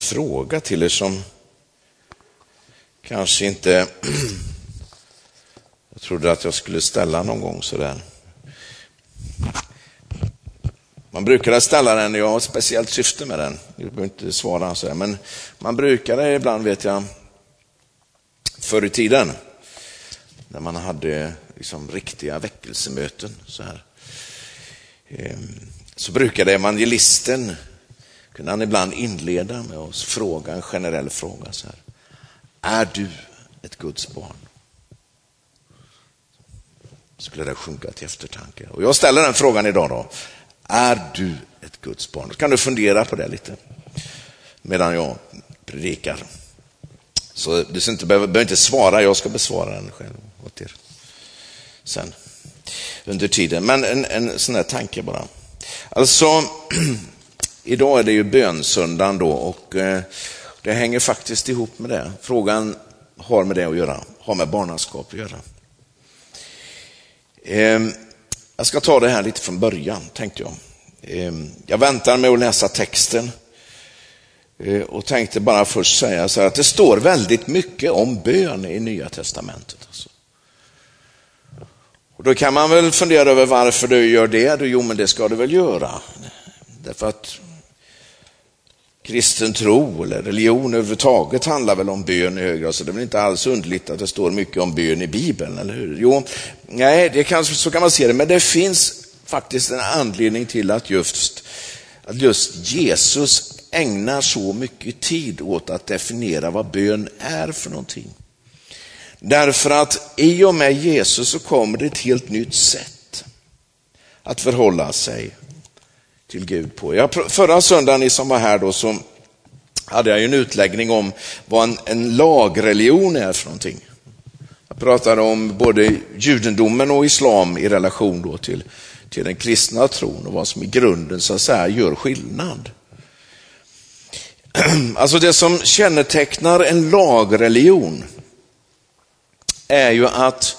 fråga till er som kanske inte jag trodde att jag skulle ställa någon gång sådär. Man brukar ställa den, jag har ett speciellt syfte med den. Jag behöver inte svara så här, men man brukar ibland, vet jag, förr i tiden när man hade liksom riktiga väckelsemöten så här. Så brukade evangelisten, kunde han ibland inleda med att fråga en generell fråga så här: är du ett Guds barn? Skulle det sjunka till eftertanke. Och jag ställer den frågan idag då. Är du ett Guds barn? Då kan du fundera på det lite medan jag predikar. Så du behöver inte svara, jag ska besvara den själv åt er sen under tiden. Men en sån här tanke bara. Alltså, idag är det ju bönsöndagen då, och det hänger faktiskt ihop med det. Frågan har med det att göra, har med barnaskap att göra. Jag ska ta det här lite från början, tänkte jag. Jag väntar med att läsa texten och tänkte bara först säga så här att det står väldigt mycket om bön i Nya testamentet. Alltså. Och då kan man väl fundera över varför du gör det. Jo, men det ska du väl göra. Därför att kristen tro eller religion överhuvudtaget handlar väl om bön i hög grad, så det är väl inte alls underligt att det står mycket om bön i Bibeln, eller hur? Jo, nej, så kan man se det, men det finns faktiskt en anledning till att just Jesus ägnar så mycket tid åt att definiera vad bön är för någonting. Därför att i och med Jesus så kommer det ett helt nytt sätt att förhålla sig till Gud på. Förra söndagen, ni som var här då, så hade jag ju en utläggning om vad en lagreligion är för någonting. Jag pratade om både judendomen och islam i relation då till den kristna tron och vad som i grunden så att säga gör skillnad. Alltså det som kännetecknar en lagreligion är ju att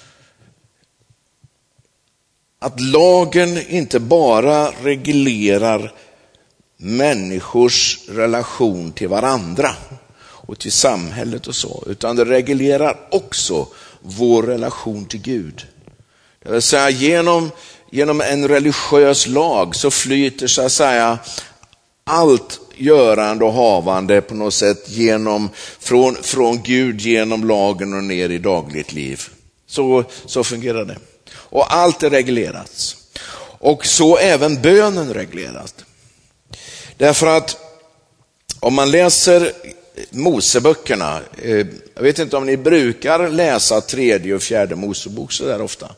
lagen inte bara reglerar människors relation till varandra och till samhället och så, utan det reglerar också vår relation till Gud. Det vill säga genom en religiös lag så flyter så att säga allt görande och havande på något sätt från Gud genom lagen och ner i dagligt liv. Så fungerar det. Och allt är reglerat. Och så även bönen regleras. Därför att om man läser Moseböckerna, jag vet inte om ni brukar läsa 3:e och 4:e Mosebok så där ofta.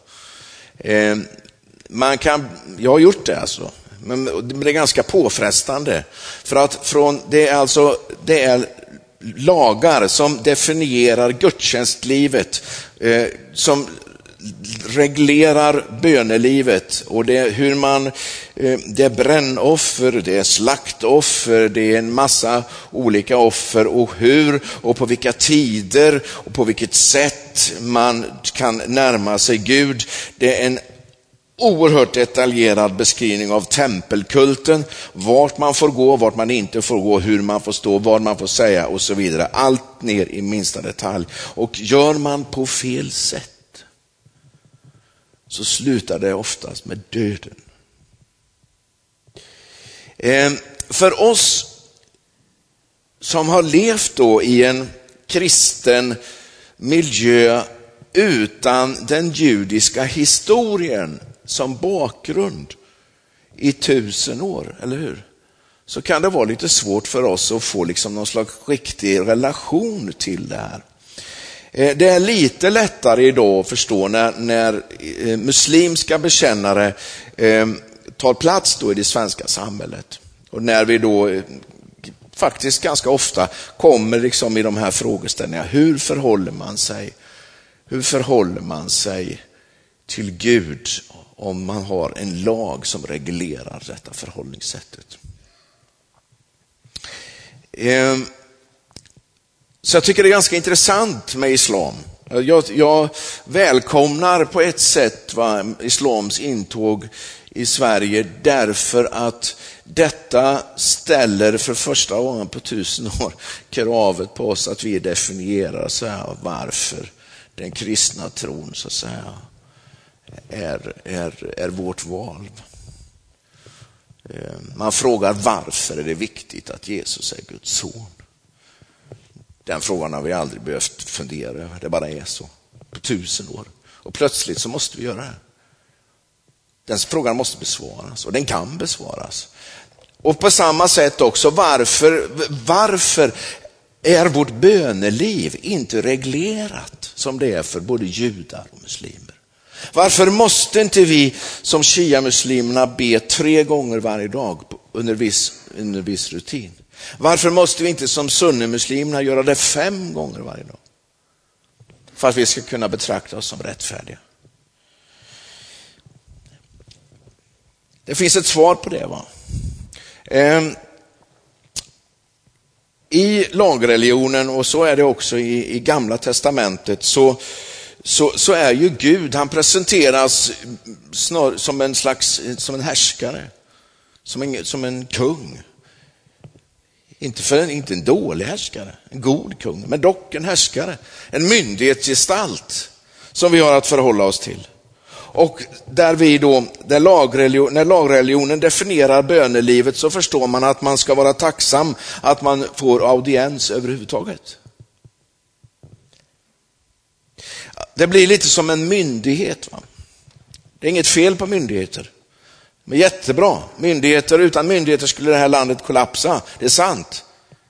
Jag har gjort det alltså. Men det är ganska påfrestande. För att det är lagar som definierar gudstjänstlivet, som reglerar bönelivet, och det är hur det är brännoffer, det är slaktoffer, det är en massa olika offer, och hur och på vilka tider och på vilket sätt man kan närma sig Gud. Det är en oerhört detaljerad beskrivning av tempelkulten, vart man får gå, vart man inte får gå, hur man får stå, vad man får säga och så vidare. Allt ner i minsta detalj. Och gör man på fel sätt så slutar det oftast med döden. För oss som har levt då i en kristen miljö utan den judiska historien som bakgrund i 1000 år, eller hur? Så kan det vara lite svårt för oss att få liksom någon slags riktig relation till det här. Det är lite lättare idag att förstå när muslimska bekännare tar plats då i det svenska samhället. Och när vi då faktiskt ganska ofta kommer liksom i de här frågeställningarna. Hur förhåller man sig till Gud om man har en lag som reglerar detta förhållningssättet? Så jag tycker det är ganska intressant med islam. Jag välkomnar på ett sätt islams intåg i Sverige, därför att detta ställer för första gången på 1000 år kravet på oss att vi definierar så här varför den kristna tron så att säga är vårt val. Man frågar varför är det viktigt att Jesus är Guds son. Den frågan har vi aldrig behövt fundera över. Det bara är så. På 1000 år. Och plötsligt så måste vi göra det. Den frågan måste besvaras. Och den kan besvaras. Och på samma sätt också, varför är vårt böneliv inte reglerat som det är för både judar och muslimer? Varför måste inte vi som shia-muslimerna be 3 gånger varje dag under viss rutin? Varför måste vi inte som sunnimuslimerna göra det 5 gånger varje dag? För att vi ska kunna betrakta oss som rättfärdiga. Det finns ett svar på det, va? I lagreligionen, och så är det också i Gamla testamentet, så är ju Gud, han presenteras som en härskare, som en kung. Inte en dålig härskare, en god kung, men dock en härskare, en myndighetsgestalt som vi har att förhålla oss till. Och när lagreligionen definierar bönelivet, så förstår man att man ska vara tacksam att man får audiens överhuvudtaget. Det blir lite som en myndighet, va? Det är inget fel på myndigheter. Men jättebra. Utan myndigheter skulle det här landet kollapsa. Det är sant.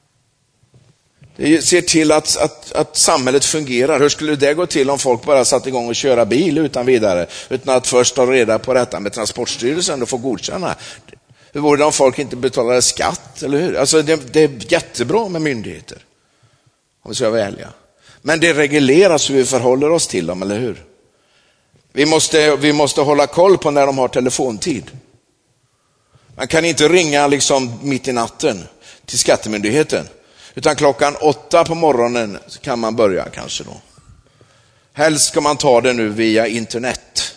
Det ser till att samhället fungerar. Hur skulle det gå till om folk bara satt igång och köra bil utan vidare, utan att först ta reda på detta med Transportstyrelsen och få godkänna? Hur vore det om folk inte betalade skatt, eller hur? Alltså det är jättebra med myndigheter, om vi ska vara ärliga. Men det regleras hur vi förhåller oss till dem, eller hur? Vi måste hålla koll på när de har telefontid. Man kan inte ringa liksom mitt i natten till skattemyndigheten, utan 8:00 på morgonen kan man börja kanske då. Helst ska man ta det nu via internet.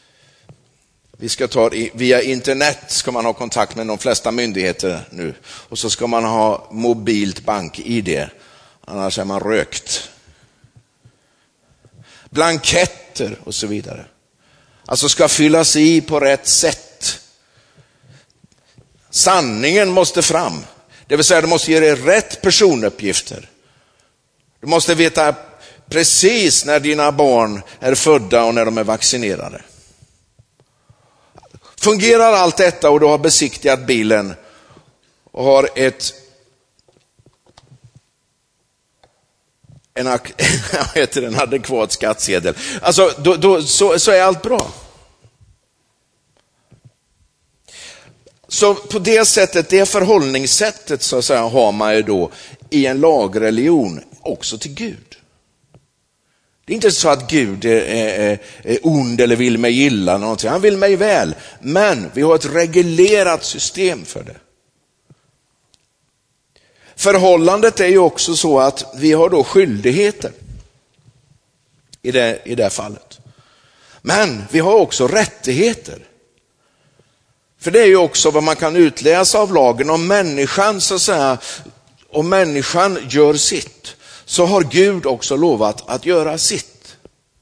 Via internet ska man ha kontakt med de flesta myndigheter nu. Och så ska man ha mobilt bank-ID. Annars är man rökt. Blanketter och så vidare. Alltså ska fyllas i på rätt sätt. Sanningen måste fram. Det vill säga, du måste ge dig rätt personuppgifter. Du måste veta precis när dina barn är födda och när de är vaccinerade. Fungerar allt detta och du har besiktigat bilen och har en adekvat skattsedel. Alltså, så är allt bra. Så på det sättet, det förhållningssättet så att säga, har man ju då i en lagreligion också till Gud. Det är inte så att Gud är ond eller vill mig illa någonting. Han vill mig väl, men vi har ett reglerat system för det. Förhållandet är ju också så att vi har då skyldigheter i det fallet. Men vi har också rättigheter. För det är ju också vad man kan utläsa av lagen. Om människan så att säga, om människan gör sitt, så har Gud också lovat att göra sitt.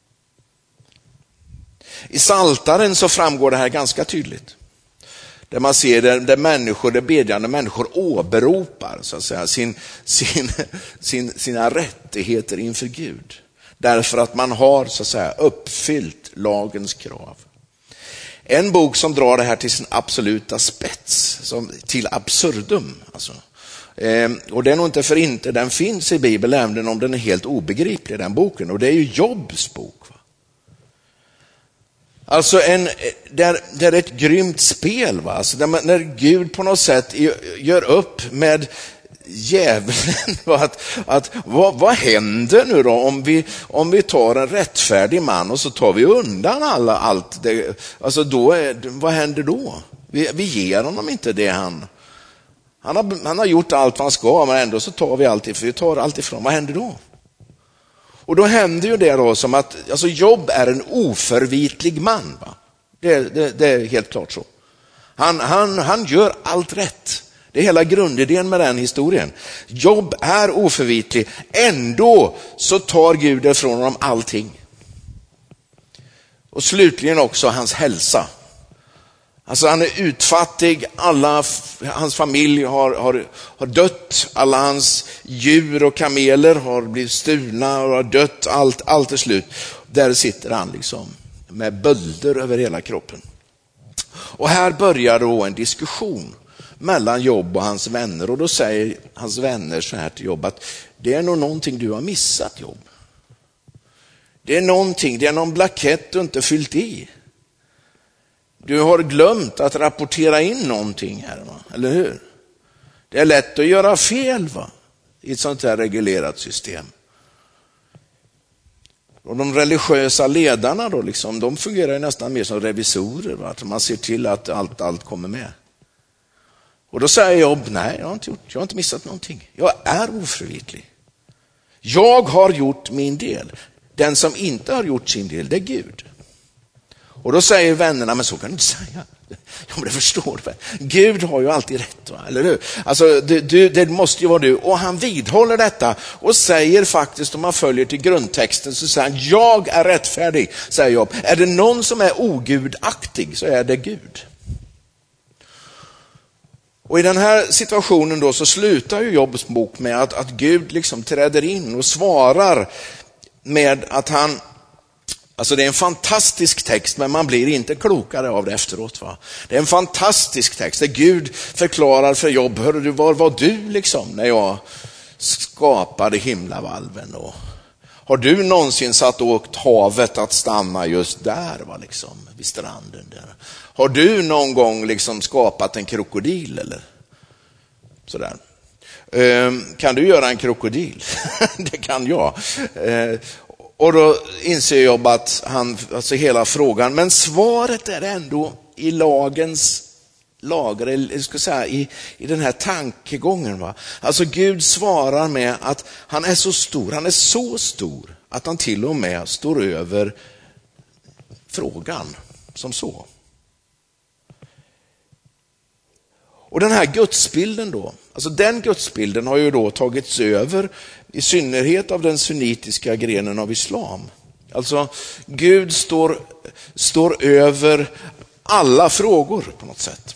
I Psaltaren så framgår det här ganska tydligt. Där man ser där bedjande människor åberopar så att säga, sina rättigheter inför Gud. Därför att man har så att säga uppfyllt lagens krav. En bok som drar det här till sin absoluta spets, till absurdum. Alltså. Och det är nog inte för inte, den finns i Bibeln även om den är helt obegriplig, den boken. Och det är ju Jobs bok. Va? Alltså där är ett grymt spel. Va? Alltså när Gud på något sätt gör upp med djävulen. Vad händer nu då om vi tar en rättfärdig man och så tar vi undan allt det, alltså vad händer då? Vi ger honom inte det han har gjort allt vad han ska, men ändå så tar vi allt ifrån. Vad händer då? Och då händer ju det då som att alltså Job är en oförvitlig man. Va? Det är helt klart så. Han gör allt rätt. Det är hela grundidén med den historien. Job är oförvitlig. Ändå så tar Gud ifrån honom allting. Och slutligen också hans hälsa. Alltså han är utfattig, hans familj har dött, alla hans djur och kameler har blivit stulna och har dött, allt är slut. Där sitter han liksom med bölder över hela kroppen. Och här börjar då en diskussion mellan Job och hans vänner, och då säger hans vänner så här till Job att det är nog någonting du har missat, Job. Det är någon blankett du inte fyllt i. Du har glömt att rapportera in någonting här, va? Eller hur? Det är lätt att göra fel, va? I ett sånt här reglerat system. Och de religiösa ledarna då liksom, de fungerar ju nästan mer som revisorer, va? Att man ser till att allt kommer med. Och då säger Job, nej, jag har inte missat någonting. Jag är oförvitlig. Jag har gjort min del. Den som inte har gjort sin del, det är Gud. Och då säger vännerna, men så kan du inte säga. Ja, men det förstår du. Gud har ju alltid rätt, va? Eller hur? Alltså, det måste ju vara du. Och han vidhåller detta och säger faktiskt, om man följer till grundtexten, så säger han, jag är rättfärdig, säger Job. Är det någon som är ogudaktig så är det Gud. Och i den här situationen då så slutar ju Jobs bok med att Gud liksom träder in och svarar med att han, alltså det är en fantastisk text, men man blir inte klokare av det efteråt, va? Det är en fantastisk text där Gud förklarar för Job, hörde du, var var du liksom när jag skapade himlavalven, och har du någonsin satt åkt havet att stanna just där, va, liksom vid stranden där? Har du någon gång liksom skapat en krokodil eller sådär? Kan du göra en krokodil? Det kan jag. Och då inser jag att alltså hela frågan, men svaret är ändå i lagens lager, jag ska säga, i den här tankegången, va? Alltså Gud svarar med att han är så stor att han till och med står över frågan som så. Och den här gudsbilden då, alltså den gudsbilden har ju då tagits över i synnerhet av den sunnitiska grenen av islam. Alltså Gud står över alla frågor på något sätt.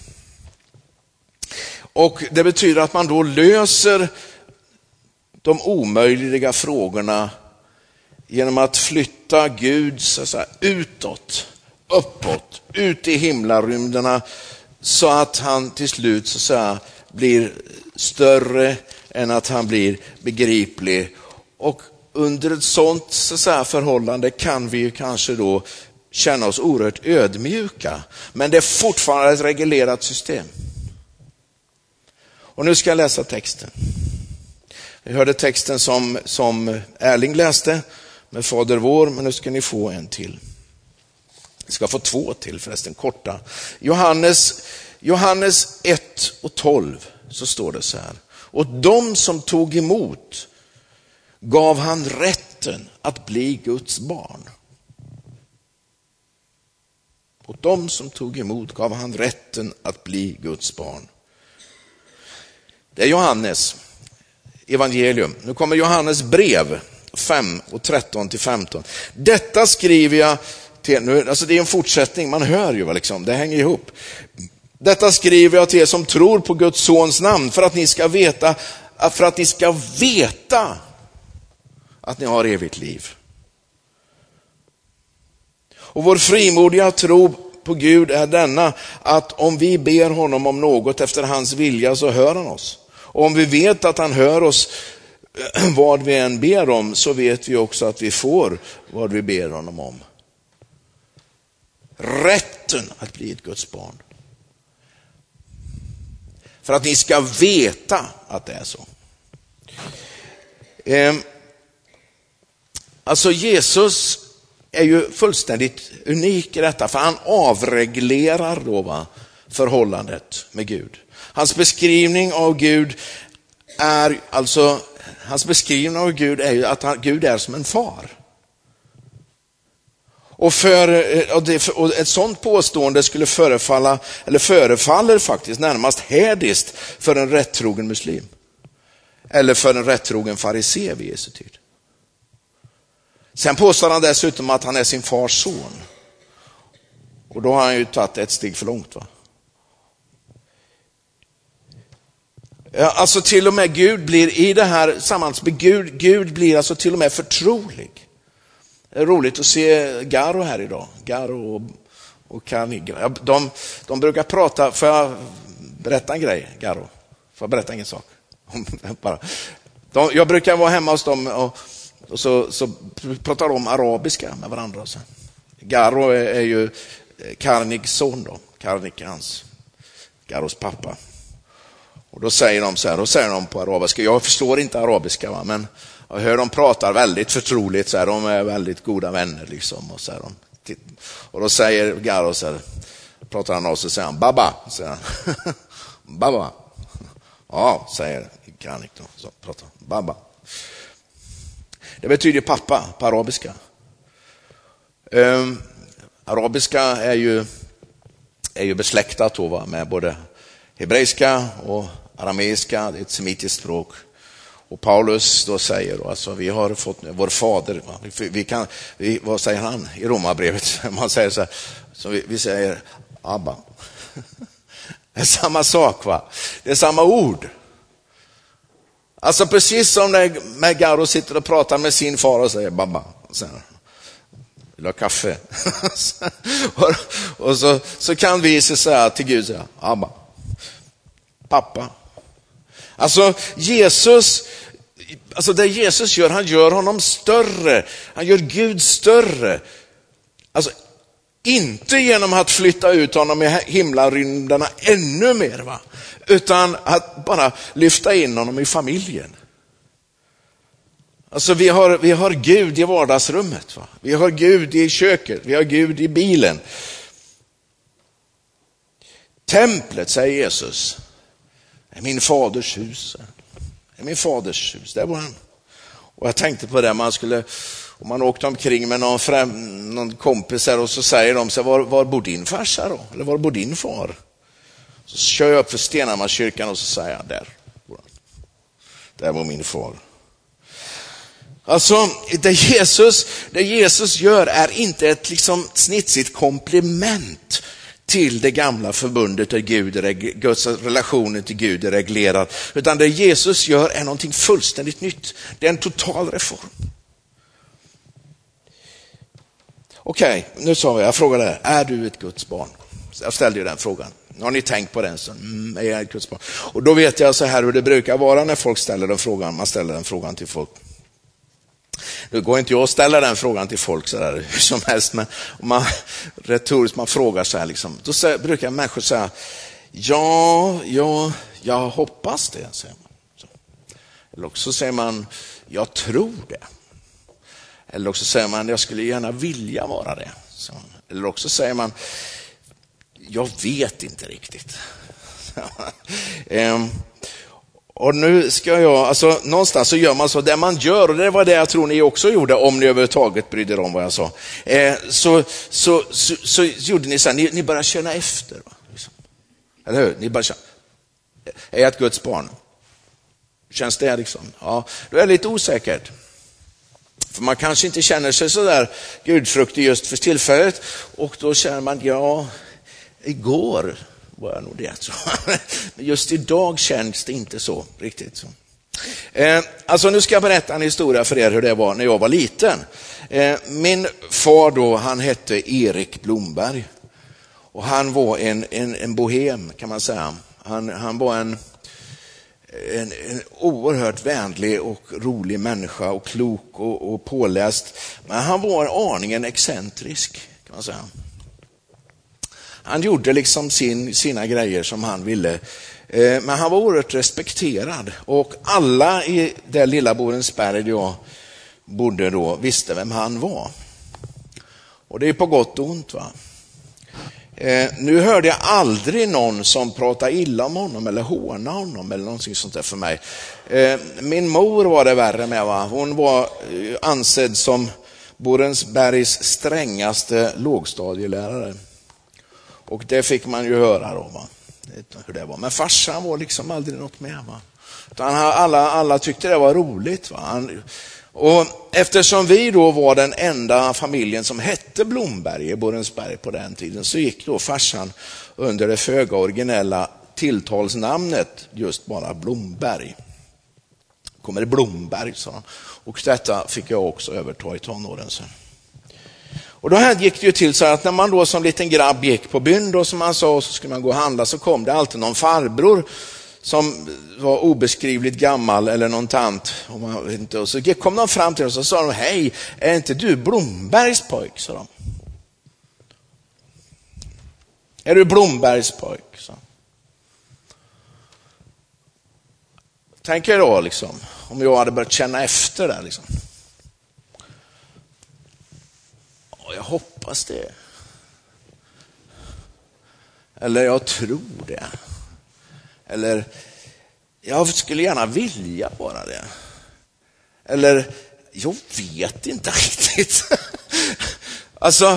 Och det betyder att man då löser de omöjliga frågorna genom att flytta Gud så att säga utåt, uppåt, ut i himlarymderna, så att han till slut så att säga blir större än att han blir begriplig. Och under ett sånt så att säga förhållande kan vi ju kanske då känna oss oerhört ödmjuka, men det är fortfarande ett reglerat system. Och nu ska jag läsa texten. Vi hörde texten som Erling läste med Fader vår, men nu ska ni få en till. Vi ska få 2 till förresten, korta. Johannes 1 och 12 så står det så här. Och de som tog emot gav han rätten att bli Guds barn. Och de som tog emot gav han rätten att bli Guds barn. Det är Johannes evangelium. Nu kommer Johannes brev 5 och 13-15. Detta skriver jag till, nu, alltså det är en fortsättning, man hör ju liksom, det hänger ihop. Detta skriver jag till er som tror på Guds sons namn, för att ni ska veta att ni har evigt liv. Och vår frimodiga tro på Gud är denna, att om vi ber honom om något efter hans vilja så hör han oss. Och om vi vet att han hör oss vad vi än ber om, så vet vi också att vi får vad vi ber honom om. Rätten att bli ett Guds barn. För att ni ska veta att det är så. Alltså Jesus är ju fullständigt unik i detta, för han avreglerar då förhållandet med Gud. Hans beskrivning av Gud är alltså hans beskrivning av Gud är ju att Gud är som en far. Och ett sånt påstående skulle förefaller faktiskt närmast hädiskt för en rättrogen muslim. Eller för en rättrogen farisé vid Jesu tid. Sen påstår han dessutom att han är sin fars son. Och då har han ju tagit ett steg för långt, va? Ja, alltså till och med Gud blir i det här sammanhanget, Gud blir alltså till och med förtrolig. Det är roligt att se Garo här idag. Garo och Carnegie. De brukar prata, får jag berätta en grej, Garo? Får jag berätta en sak? Jag brukar vara hemma hos dem och så pratar de arabiska med varandra. Garo är ju Carnegies son då. Carnegie Garos pappa. Och då säger de på arabiska. Jag förstår inte arabiska, va? Men jag hör de pratar väldigt förtroligt, så här, de är väldigt goda vänner liksom, och så här, och då säger Garo så här, pratar han av sig, säger han baba, säger han. Baba. Ja, säger Kanik då, så pratar baba. Det betyder pappa på arabiska. Arabiska är ju besläktat då, va, med både hebreiska och arameiska, det är ett semitiskt språk. Och Paulus då säger då, alltså vi har fått vår fader, va? Vad säger han i Romarbrevet? Man säger så här, så vi säger Abba. Det är samma sak, va? Det är samma ord. Alltså precis som när Garo sitter och pratar med sin far och säger Babba, så här, vill ha kaffe? och så kan vi säga till Gud, säga Abba, pappa. Alltså det Jesus gör, han gör honom större. Han gör Gud större. Alltså inte genom att flytta ut honom i himlarymderna ännu mer, va? Utan att bara lyfta in honom i familjen. Alltså vi har Gud i vardagsrummet, va? Vi har Gud i köket, vi har Gud i bilen. Templet, säger Jesus, är min faders hus. Det är min faders hus, där var han. Och jag tänkte på det, om man åkte omkring med någon kompis här, och så säger de så, var bor din farsa då? Eller var bor din far? Så kör jag upp för Stenhammarskyrkan och så säger jag, där var min far. Alltså det Jesus gör är inte ett liksom snitsigt komplement till det gamla förbundet där Guds relationen till Gud är reglerad, utan det Jesus gör är någonting fullständigt nytt. Det är en total reform. Okej, nu sa jag frågade, är du ett Guds barn? Jag ställde ju den frågan. Har ni tänkt på den? Så, är jag ett Guds barn? Och då vet jag så här hur det brukar vara när folk ställer den frågan. Man ställer den frågan till folk. Nu går inte jag att ställa den frågan till folk så där hur som helst, men om man retoriskt man frågar så här liksom, då brukar människor säga jag hoppas det, säger man. Så. Eller också säger man jag tror det. Eller också säger man jag skulle gärna vilja vara det. Så. Eller också säger man jag vet inte riktigt. Och nu ska någonstans så gör man så, det man gör, och det var det jag tror ni också gjorde, om ni överhuvudtaget brydde er om vad jag sa, så gjorde ni så här, ni bara känna efter, va? Eller hur? Ni bara känna, är jag ett Guds barn? Känns det liksom? Ja, då är det lite osäkert. För man kanske inte känner sig så där gudfruktig just för tillfället, och då känner man, igår var jag nog det. Men just idag känns det inte så riktigt så. Alltså nu ska jag berätta en historia för er hur det var när jag var liten. Min far då, han hette Erik Blomberg. Och han var en bohem, kan man säga. Han var en oerhört vänlig och rolig människa, och klok och påläst. Men han var aningen excentrisk, kan man säga. Han gjorde liksom sina grejer som han ville. Men han var oerhört respekterad. Och alla i det lilla Borensberg jag bodde då visste vem han var. Och det är på gott och ont, va. Nu hörde jag aldrig någon som pratade illa om honom eller håna honom eller någonting sånt där för mig. Min mor var det värre med, va? Hon var ansedd som Borensbergs strängaste lågstadielärare. Och det fick man ju höra då, va? Hur det var. Men farsan var liksom aldrig något med, va? Utan alla tyckte det var roligt, va? Och eftersom vi då var den enda familjen som hette Blomberg i Borensberg på den tiden, så gick då farsan under det föga originella tilltalsnamnet just bara Blomberg. Kommer det Blomberg, sa han. Och detta fick jag också överta i tonåren sen. Och då gick det ju till så att när man då som liten grabb gick på byn då, som man sa, så skulle man gå och handla, så kom det alltid någon farbror som var obeskrivligt gammal eller någon tant. Och så kom de fram till oss och sa de: hej, är inte du Blombergs pojk? Sa de. Är du Blombergs pojk? Så. Tänk er då liksom, om jag hade börjat känna efter där liksom. Jag hoppas det. Eller jag tror det. Eller jag skulle gärna vilja bara det. Eller jag vet inte riktigt. Alltså,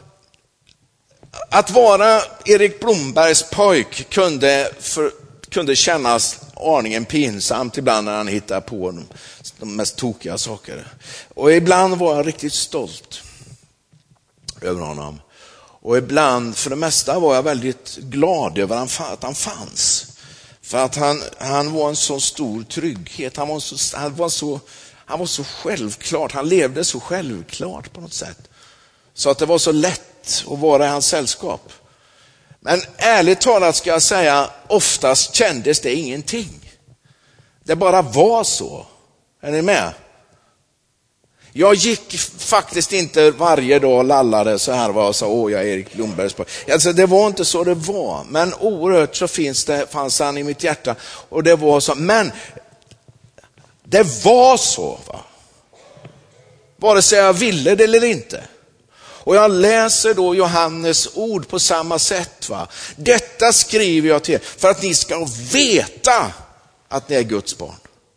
att vara Erik Blombergs pojk kunde kännas aningen pinsamt ibland när han hittade på de mest tokiga saker. Och ibland var jag riktigt stolt över honom. Och ibland, för det mesta, var jag väldigt glad över att han fanns. För att han var en så stor trygghet. Han var så självklart. Han levde så självklart på något sätt. Så att det var så lätt att vara i hans sällskap. Men ärligt talat ska jag säga, oftast kändes det ingenting. Det bara var så. Är ni med? Jag gick faktiskt inte varje dag och lallade så här och sa: jag är Erik Blombergs pojk. Alltså det var inte så det var. Men oerhört så fanns han i mitt hjärta. Och det var så. Men det var så, va? Vare sig jag ville det eller inte. Och jag läser då Johannes ord på samma sätt, va? Detta skriver jag till er för att ni ska veta att ni är Guds barn.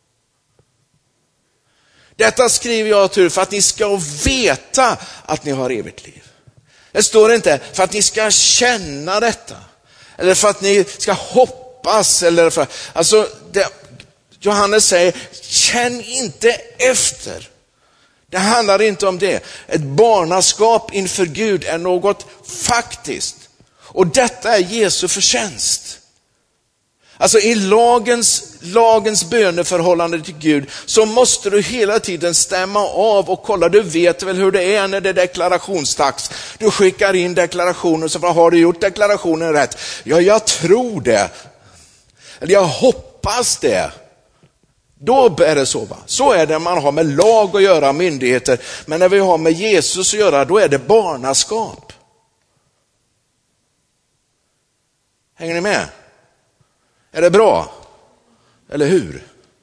Detta skriver jag till er för att ni ska veta att ni har evigt liv. Det står inte för att ni ska känna detta. Eller för att ni ska hoppas. Eller för, alltså Johannes säger: känn inte efter. Det handlar inte om det. Ett barnaskap inför Gud är något faktiskt. Och detta är Jesu förtjänst. Alltså i lagens böneförhållande till Gud så måste du hela tiden stämma av och kolla. Du vet väl hur det är när det är deklarationsdags. Du skickar in deklarationen, så har du gjort deklarationen rätt? Ja, jag tror det. Eller jag hoppas det. Då är det så, va? Så är det när man har med lag att göra, myndigheter. Men när vi har med Jesus att göra, då är det barnaskap. Hänger ni med? Är det bra? Eller hur?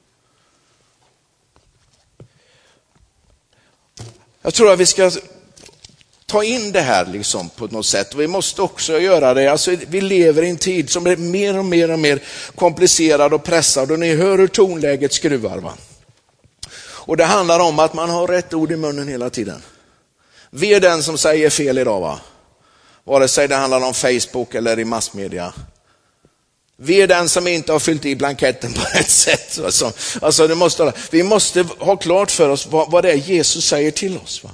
Jag tror att vi ska ta in det här liksom på något sätt. Vi måste också göra det. Alltså, vi lever i en tid som är mer och mer komplicerad och pressad. Och ni hör hur tonläget skruvar, va? Och det handlar om att man har rätt ord i munnen hela tiden. Vi är den som säger fel idag, va? Vare sig det handlar om Facebook eller i massmedia. Vi är den som inte har fyllt i blanketten på rätt sätt. Alltså vi måste ha klart för oss vad det är Jesus säger till oss, va?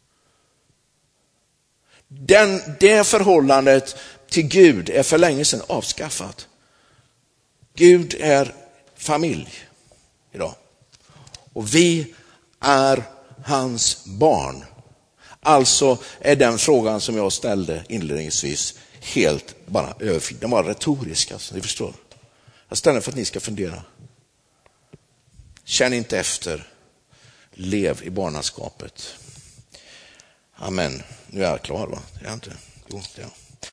Det förhållandet till Gud är för länge sedan avskaffat. Gud är familj idag. Och vi är hans barn. Alltså är den frågan som jag ställde inledningsvis helt bara överflödig. Den var retorisk, alltså, ni förstår. Jag ställer för att ni ska fundera. Känn inte efter. Lev i barnaskapet. Amen. Nu är jag klar, va? Det är jag inte. Jo, det är jag.